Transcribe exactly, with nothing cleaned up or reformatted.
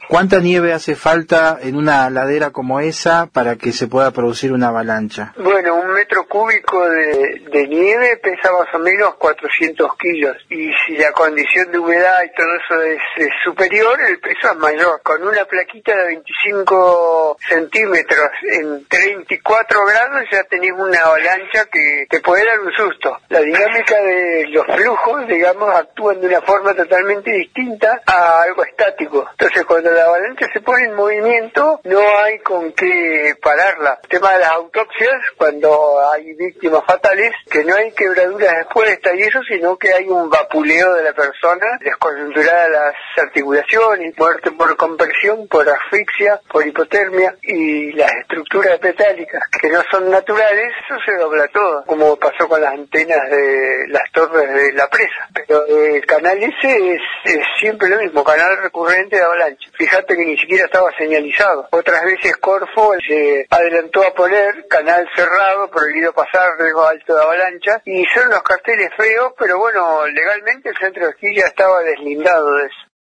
¿Cuánta nieve hace falta en una ladera como esa para que se pueda producir una avalancha? Bueno, un metro cúbico de, de nieve pesa más o menos cuatrocientos kilos, y si la condición de humedad y todo eso es, es superior, el peso es mayor. Con una plaquita de veinticinco centímetros en treinta y cuatro grados ya tenés una avalancha que te puede dar un susto. La dinámica de los flujos, digamos, actúan de una forma totalmente distinta a algo estático. Entonces, cuando la avalancha se pone en movimiento, no hay con qué pararla. El tema de las autopsias, cuando hay víctimas fatales, que no hay quebraduras expuestas y eso, sino que hay un vapuleo de la persona, descoyunturada las articulaciones, muerte por compresión, por asfixia, por hipotermia, y las estructuras metálicas que no son naturales, eso se dobla todo, como pasó con las antenas de las torres de la presa. Pero el canal ese es, es siempre lo mismo, canal recurrente de avalancha. Fíjate que ni siquiera estaba señalizado. Otras veces Corfo se adelantó a poner canal cerrado, prohibido pasar, riesgo alto de avalancha, y son unos carteles feos, pero bueno, legalmente el centro de esquí ya estaba deslindado de eso.